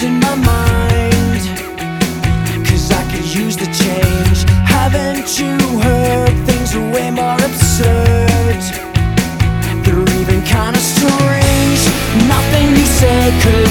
losing my mind, 'cause I could use the change. Haven't you heard things are way more absurd? They're even kinda strange. Nothing you said could